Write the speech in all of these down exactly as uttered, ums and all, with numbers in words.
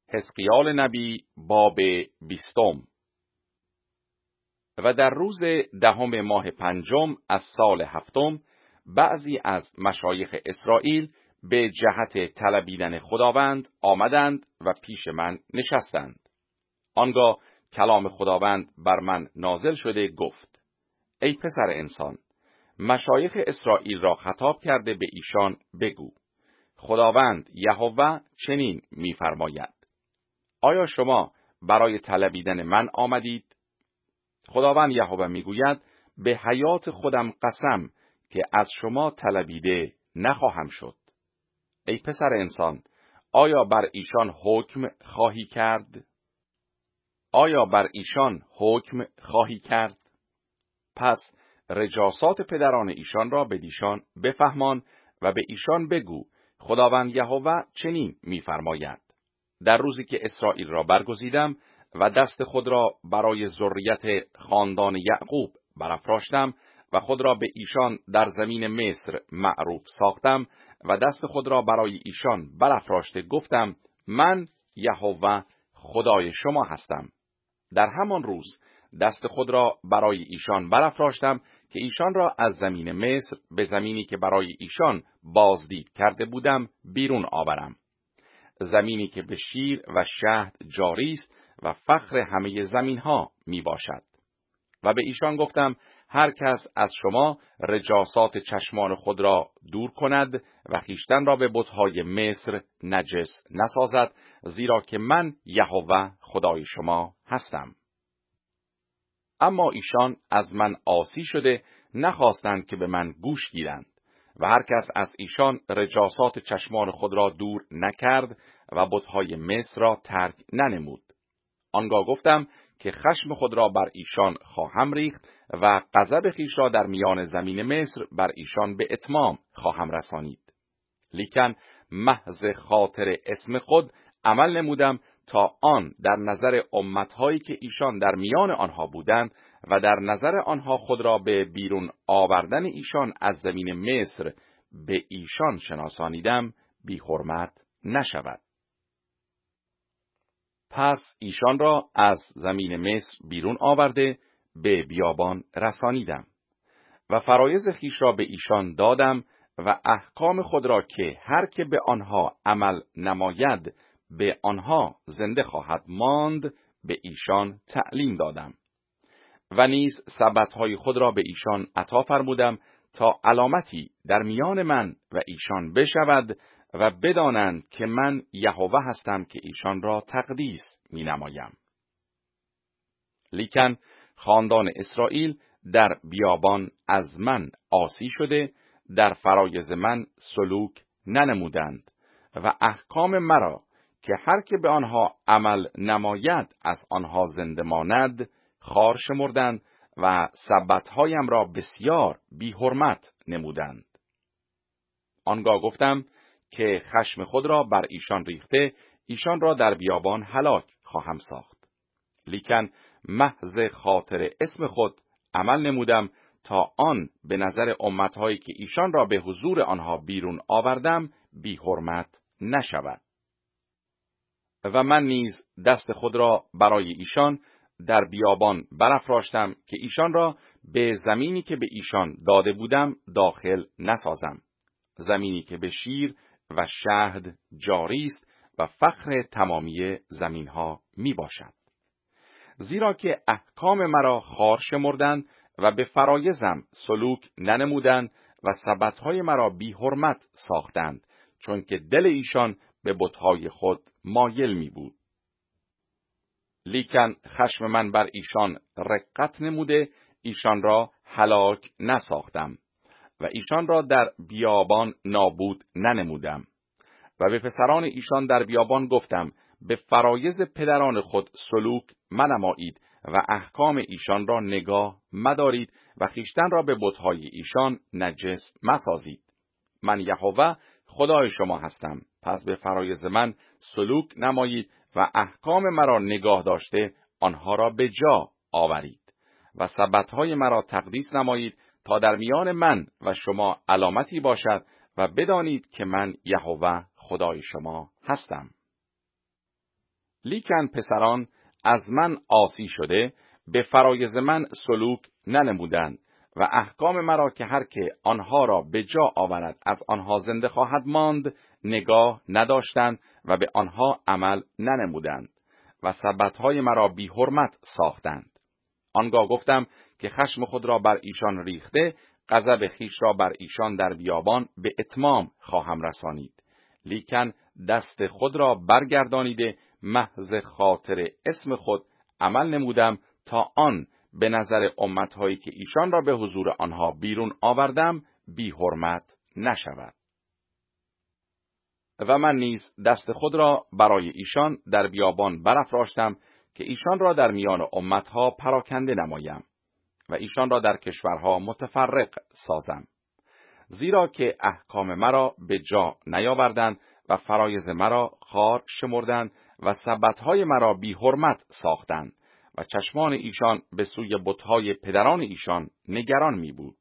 حزقیال نبی باب بیستم. و در روز دهم ماه پنجم از سال هفتم بعضی از مشایخ اسرائیل به جهت طلبیدن خداوند آمدند و پیش من نشستند. آنگاه کلام خداوند بر من نازل شده گفت: ای پسر انسان، مشایخ اسرائیل را خطاب کرده به ایشان بگو: خداوند یهوه چنین می‌فرماید: آیا شما برای طلبیدن من آمدید؟ خداوند یهوه میگوید: به حیات خودم قسم که از شما طلبیده نخواهم شد. ای پسر انسان، آیا بر ایشان حکم خواهی کرد؟ آیا بر ایشان حکم خواهی کرد؟ پس رجاسات پدران ایشان را به دیشان بفهمان و به ایشان بگو: خداوند یهوه چنین می‌فرماید: در روزی که اسرائیل را برگزیدم و دست خود را برای ذریت خاندان یعقوب برافراشتم و خود را به ایشان در زمین مصر معروف ساختم و دست خود را برای ایشان برافراشته گفتم: من یهوه خدای شما هستم. در همان روز دست خود را برای ایشان برافراشتم که ایشان را از زمین مصر به زمینی که برای ایشان بازدید کرده بودم بیرون آورم، زمینی که به شیر و شهد جاری است و فخر همه زمینها می باشد. و به ایشان گفتم: هر کس از شما رجاسات چشمان خود را دور کند و خویشتن را به بت‌های مصر نجس نسازد، زیرا که من یهوه خدای شما هستم. اما ایشان از من عاصی شده نخواستند که به من گوش گیرند و هر کس از ایشان رجاسات چشمان خود را دور نکرد و بت‌های مصر را ترک ننمود. آنگاه گفتم که خشم خود را بر ایشان خواهم ریخت و غضب خویش را در میان زمین مصر بر ایشان به اتمام خواهم رسانید. لیکن محض خاطر اسم خود عمل نمودم تا آن در نظر امتهایی که ایشان در میان آنها بودند و در نظر آنها خود را به بیرون آوردن ایشان از زمین مصر به ایشان شناسانیدم بی حرمت نشود. پس ایشان را از زمین مصر بیرون آورده به بیابان رسانیدم و فرایض خویش را به ایشان دادم و احکام خود را که هر که به آنها عمل نماید به آنها زنده خواهد ماند به ایشان تعلیم دادم. و نیز سبت‌های خود را به ایشان عطا فرمودم تا علامتی در میان من و ایشان بشود و بدانند که من یهوه هستم که ایشان را تقدیس می نمایم. لیکن خاندان اسرائیل در بیابان از من عاصی شده در فرایض من سلوک ننمودند و احکام مرا که هر که به آنها عمل نماید از آنها زنده ماند خوار شمردند و سبت‌هایم را بسیار بی حرمت نمودند. آنگاه گفتم که خشم خود را بر ایشان ریخته ایشان را در بیابان هلاک خواهم ساخت. لیکن محض خاطر اسم خود عمل نمودم تا آن به نظر امتهایی که ایشان را به حضور آنها بیرون آوردم بی حرمت نشود. و من نیز دست خود را برای ایشان در بیابان برافراشتم که ایشان را به زمینی که به ایشان داده بودم داخل نسازم، زمینی که به شیر و شهد جاری است و فخر تمامی زمینها می باشد. زیرا که احکام مرا خوار شمردند و به فرایضم سلوک ننمودند و سبت‌های مرا بی حرمت ساختند، چون که دل ایشان به بت‌های خود مایل می بود. لیکن خشم من بر ایشان رقت نموده ایشان را هلاک نساختم و ایشان را در بیابان نابود ننمودم. و به پسران ایشان در بیابان گفتم: به فرایض پدران خود سلوک منمایید و احکام ایشان را نگاه مدارید و خویشتن را به بت‌های ایشان نجس مسازید. من یهوه خدای شما هستم. پس به فرایض من سلوک نمایید و احکام مرا نگاه داشته آنها را به جا آورید و سبت‌های مرا تقدیس نمایید تا در میان من و شما علامتی باشد و بدانید که من یهوه خدای شما هستم. لیکن پسران از من عاصی شده به فرایض من سلوک ننمودند و احکام مرا که هر که آنها را به جا آورد از آنها زنده خواهد ماند نگاه نداشتند و به آنها عمل ننمودند و سبتهای مرا بی حرمت ساختند. آنگاه گفتم که خشم خود را بر ایشان ریخته، غضب خویش را بر ایشان در بیابان به اتمام خواهم رسانید. لیکن دست خود را برگردانیده محض خاطر اسم خود عمل نمودم تا آن به نظر امتهایی که ایشان را به حضور آنها بیرون آوردم بی حرمت نشود. و من نیز دست خود را برای ایشان در بیابان برافراشتم که ایشان را در میان امتها پراکنده نمایم و ایشان را در کشورها متفرق سازم. زیرا که احکام مرا به جا نیاوردند و فرایض مرا خوار شمردند و سبتهای مرا بی حرمت ساختند و چشمان ایشان به سوی بتهای پدران ایشان نگران می بود.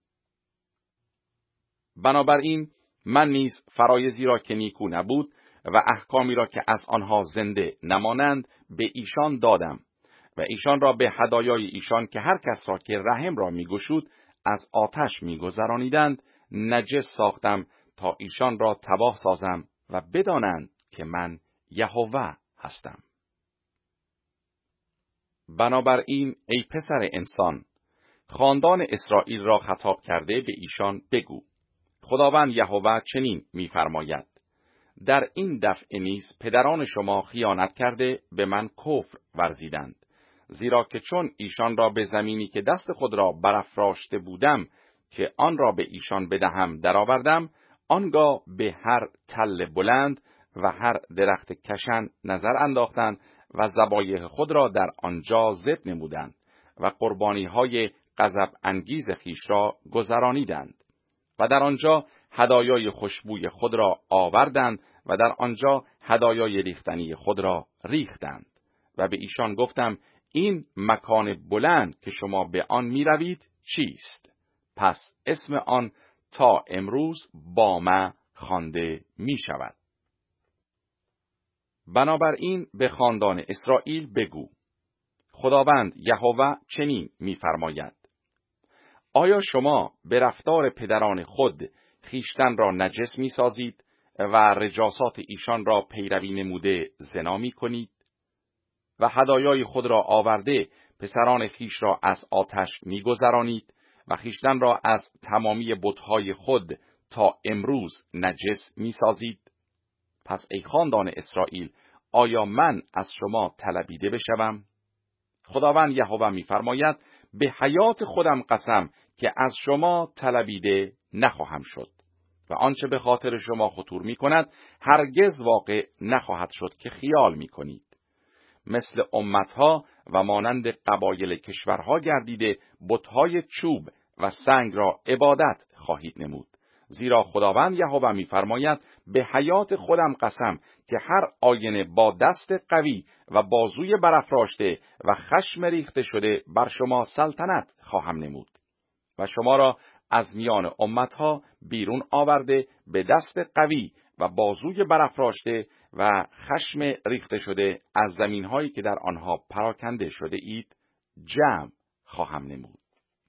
بنابراین من نیز فرایضی را که نیکو نبود و احکامی را که از آنها زنده نمانند به ایشان دادم و ایشان را به هدایای ایشان که هر کس را که رحم را می گشود از آتش می گذرانیدند نجس ساختم تا ایشان را تباه سازم و بدانند که من یهوه هستم. بنابراین ای پسر انسان، خاندان اسرائیل را خطاب کرده به ایشان بگو: خداوند یهوه چنین می‌فرماید: در این دفعه نیز پدران شما خیانت کرده به من کفر ورزیدند، زیرا که چون ایشان را به زمینی که دست خود را برافراشته بودم که آن را به ایشان بدهم درآوردم، آنگاه به هر تل بلند و هر درخت کشن نظر انداختند و ذبایح خود را در آنجا ذبح نمودند و قربانی‌های غضب انگیز خویش را گذرانیدند و در آنجا هدایای خوشبوی خود را آوردند و در آنجا هدایای ریختنی خود را ریختند و به ایشان گفتم: این مکان بلند که شما به آن می روید چیست؟ پس اسم آن تا امروز بامه خوانده می شود. بنابراین به خاندان اسرائیل بگو: خداوند یهوه چنین می‌فرماید: آیا شما به رفتار پدران خود خیشتن را نجس می‌سازید و رجاسات ایشان را پیروی نموده زنا می‌کنید و هدایای خود را آورده پسران خیش را از آتش می‌گذرانید و خیشتن را از تمامی بت‌های خود تا امروز نجس می‌سازید؟ پس ای خاندان اسرائیل، آیا من از شما طلبیده بشوم؟ خداوند یهوه می‌فرماید: به حیات خودم قسم که از شما طلبیده نخواهم شد و آنچه به خاطر شما خطور می‌کند هرگز واقع نخواهد شد که خیال می‌کنید. مثل امتها و مانند قبایل کشورها گردیده بت‌های چوب و سنگ را عبادت خواهید نمود. زیرا خداوند یهوه می‌فرماید: به حیات خودم قسم که هر آینه با دست قوی و بازوی برافراشته و خشم ریخته شده بر شما سلطنت خواهم نمود و شما را از میان امتها بیرون آورده به دست قوی و بازوی برافراشته و خشم ریخته شده از زمین‌هایی که در آنها پراکنده شده اید جمع خواهم نمود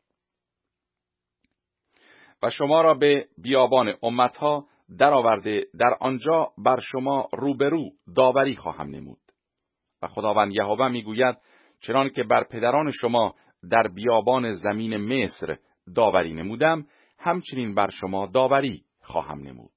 و شما را به بیابان امتها درآورده در آنجا بر شما روبرو داوری خواهم نمود. و خداوند یهوه میگوید: چنان که بر پدران شما در بیابان زمین مصر داوری نمودم، همچنین بر شما داوری خواهم نمود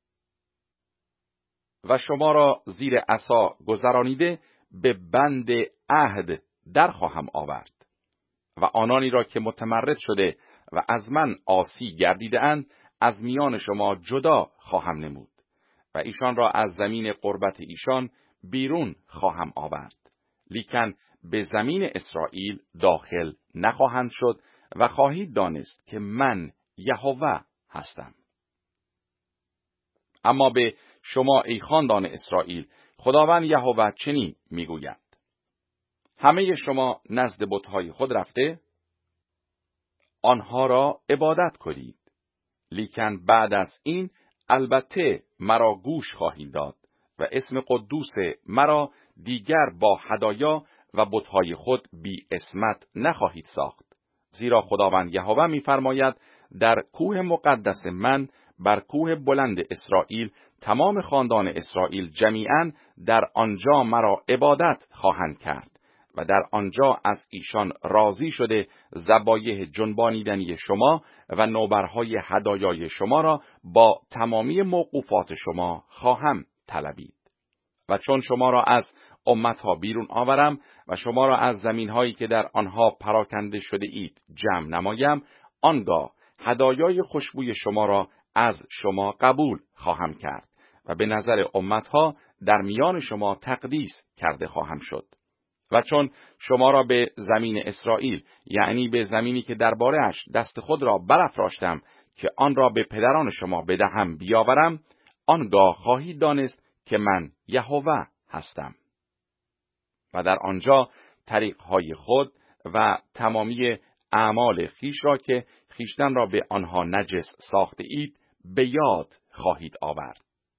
و شما را زیر عصا گذرانیده به بند عهد در خواهم آورد و آنانی را که متمرد شده و از من عاصی گردیده اند از میان شما جدا خواهم نمود و ایشان را از زمین قربت ایشان بیرون خواهم آورد، لیکن به زمین اسرائیل داخل نخواهند شد و خواهید دانست که من یهوه هستم. اما به شما ای خاندان اسرائیل، خداوند یهوه چنین میگوید: همه شما نزد بت‌های خود رفته آنها را عبادت کنید، لیکن بعد از این البته مرا گوش خواهید داد و اسم قدوس مرا دیگر با هدایا و بت‌های خود بی اسمت نخواهید ساخت. زیرا خداوند یهوه می‌فرماید در کوه مقدس من، بر کوه بلند اسرائیل، تمام خاندان اسرائیل جمیعاً در آنجا مرا عبادت خواهند کرد و در آنجا از ایشان راضی شده ذبایح جنبانیدنی شما و نوبرهای هدایای شما را با تمامی موقوفات شما خواهم طلبید. و چون شما را از امتها بیرون آورم و شما را از زمینهایی که در آنها پراکنده شده اید جمع نمایم، آنگاه هدایای خوشبوی شما را از شما قبول خواهم کرد و به نظر امتها در میان شما تقدیس کرده خواهم شد. و چون شما را به زمین اسرائیل، یعنی به زمینی که درباره‌اش دست خود را برافراشتم که آن را به پدران شما بدهم بیاورم، آنگاه خواهید دانست که من یهوه هستم. و در آنجا طریقهای خود و تمامی اعمال خیش را که خیشتن را به آنها نجس ساخته اید به یاد خواهید آورد.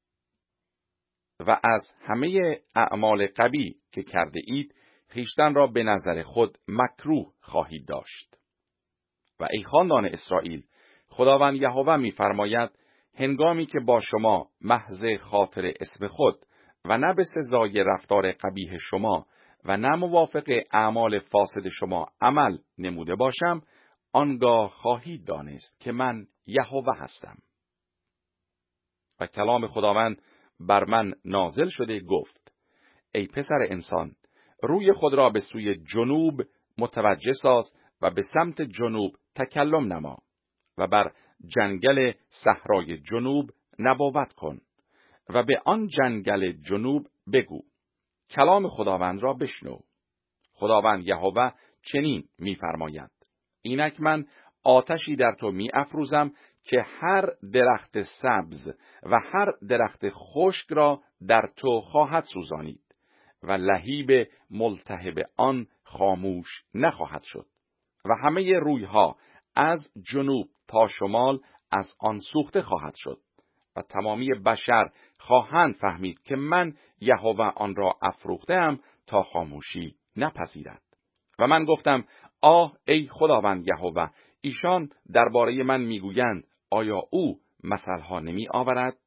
و از همه اعمال قبیح که کرده اید خیشتن را به نظر خود مکروه خواهید داشت. و ای خاندان اسرائیل، خداوند یهوه می‌فرماید هنگامی که با شما محض خاطر اسم خود و نه به سزای رفتار قبیح شما و نه موافق اعمال فاسد شما عمل نموده باشم، آنگاه خواهید دانست که من یهوه هستم. و کلام خداوند بر من نازل شده گفت: ای پسر انسان، روی خود را به سوی جنوب متوجه ساز و به سمت جنوب تکلم نما و بر جنگل صحرای جنوب نبوت کن و به آن جنگل جنوب بگو کلام خداوند را بشنو. خداوند یهوه چنین می‌فرماید: اینک من آتشی در تو می‌افروزم که هر درخت سبز و هر درخت خشک را در تو خواهد سوزانید و لهیب ملتهب آن خاموش نخواهد شد و همه رویها از جنوب تا شمال از آن سوخته خواهد شد و تمامی بشر خواهند فهمید که من یهوه آن را افروختم تا خاموشی نپذیرد. و من گفتم: آه ای خداوند یهوه، ایشان درباره من میگویند آیا او مثلها نمی آورد؟